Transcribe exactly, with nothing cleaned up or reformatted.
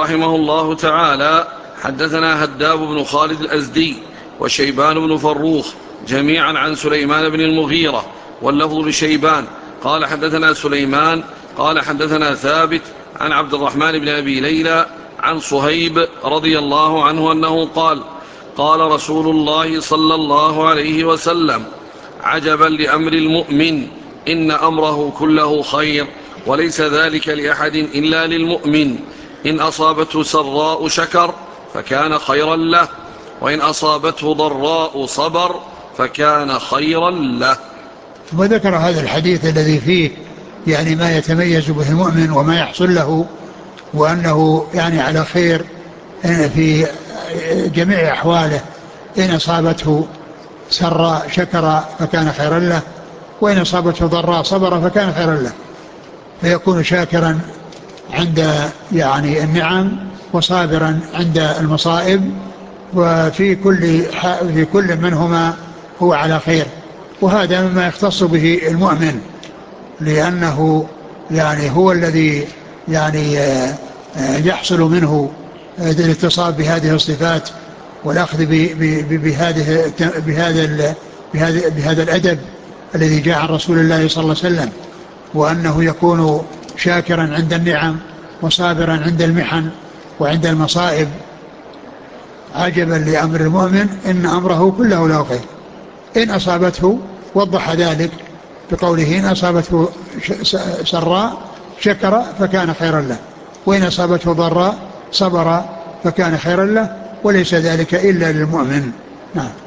رحمه الله تعالى حدثنا هداب بن خالد الأزدي وشيبان بن فروخ جميعا عن سليمان بن المغيرة واللفظ لشيبان قال حدثنا سليمان قال حدثنا ثابت عن عبد الرحمن بن أبي ليلى عن صهيب رضي الله عنه أنه قال قال رسول الله صلى الله عليه وسلم عجبا لأمر المؤمن إن أمره كله خير وليس ذلك لأحد إلا للمؤمن إن أصابته سراء شكر فكان خيرا له وإن أصابته ضراء صبر فكان خيرا له. ثم ذكر هذا الحديث الذي فيه يعني ما يتميز به المؤمن وما يحصل له وأنه يعني على خير في جميع أحواله. إن أصابته سراء شكر فكان خيرا له وإن أصابته ضراء صبر فكان خيرا له، فيكون شاكرا عند يعني النعم وصابرا عند المصائب، وفي كل في كل منهما هو على خير. وهذا مما يختص به المؤمن لأنه يعني هو الذي يعني يحصل منه الاتصاب بهذه الصفات والأخذ بهذه بهذا بهذا بهذا الأدب الذي جاء عن رسول الله صلى الله عليه وسلم، وأنه يكون شاكرا عند النعم وصابرا عند المحن وعند المصائب. عجبا لأمر المؤمن إن أمره كله له خير. إن أصابته وضح ذلك بقوله إن أصابته سراء شكر فكان خيرا له وإن أصابته ضراء صبر فكان خيرا له وليس ذلك إلا للمؤمن. نعم.